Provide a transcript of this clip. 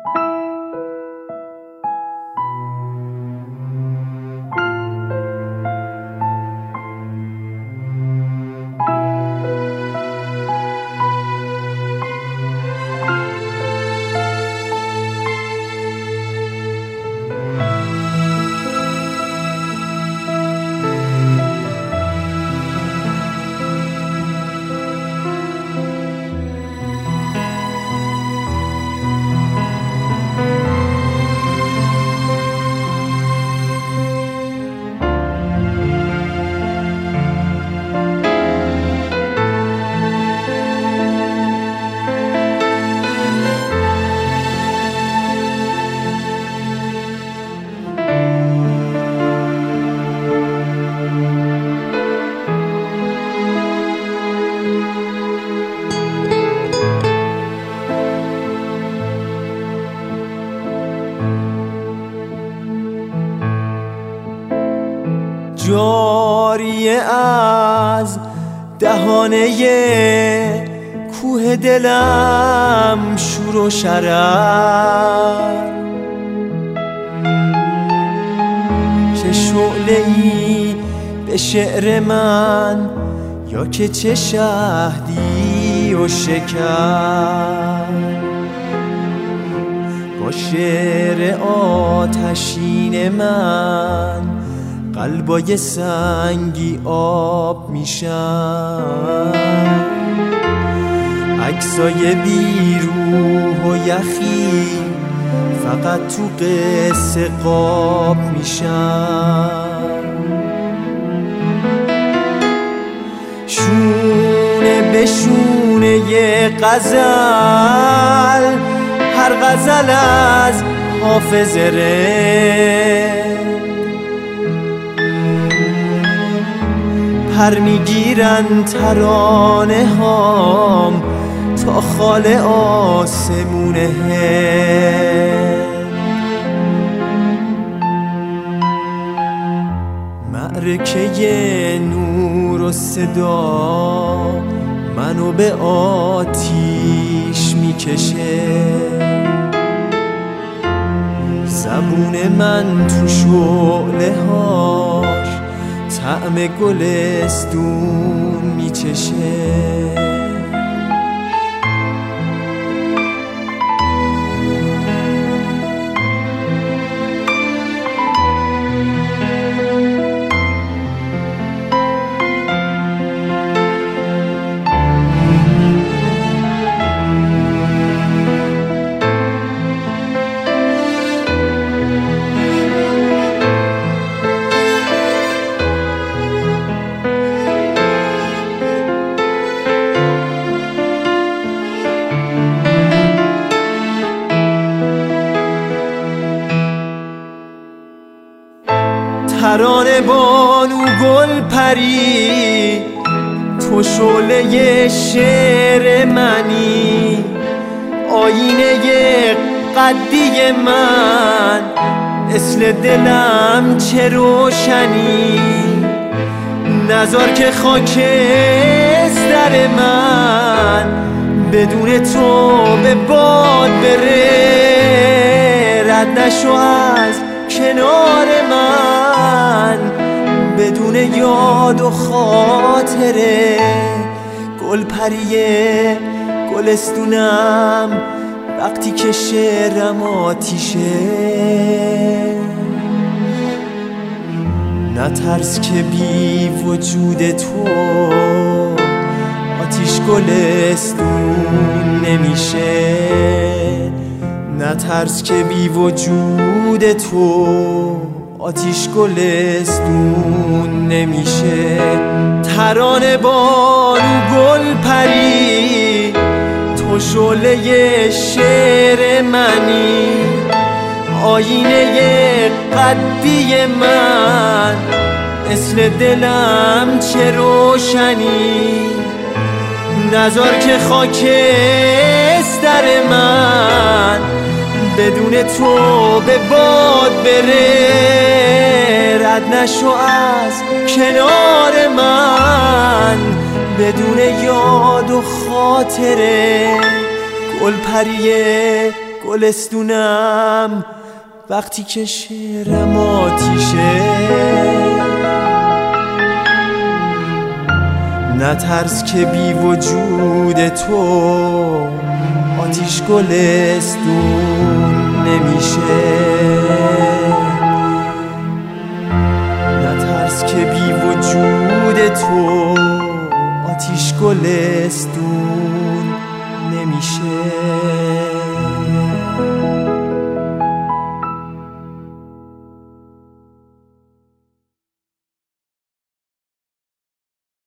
جاریه از دهانه کوه دلم شور و شرر، چه شعله‌ای به شعر من یا که چه شهدی و شکر. با شعر آتشین من قلبای سنگی آب میشن، عکسای بیروح و یخی فقط تو قصه قاب میشن. شونه به شونه یه غزل، هر غزل از حافظ ره، پر میگیرن ترانه هام تا خال آسمونه. معرکه نور و صدا منو به آتیش میکشه، زبون من تو شعله هاش طعم گلستون میچشه. ترانه بانو گل پری، تو شعله شعر منی، آینه قدی من، مثل دلم چه روشنی. نذار که خاکستر من بدون تو به باد بره، رد نشو از کنار من بدون یاد و خاطره. گل پریه گلستونم وقتی که شعرم آتیشه. نترس که بی وجود تو آتیش گلستون نمیشه. نترس که بی وجود تو آتیش گلستون نمیشه. ترانه بانو گل پری، تو شعله شعر منی، آینه قدی من، مثل دلم چه روشنی. نذار که خاکستر من بدون تو به باد بره، رد نشو از کنار من بدون یاد و خاطره. گل پریه گلستونم وقتی که شعرم آتیشه. نترس که بی وجود تو آتیش گلستون نمیشه. نترس که بی وجود تو آتیش گلستون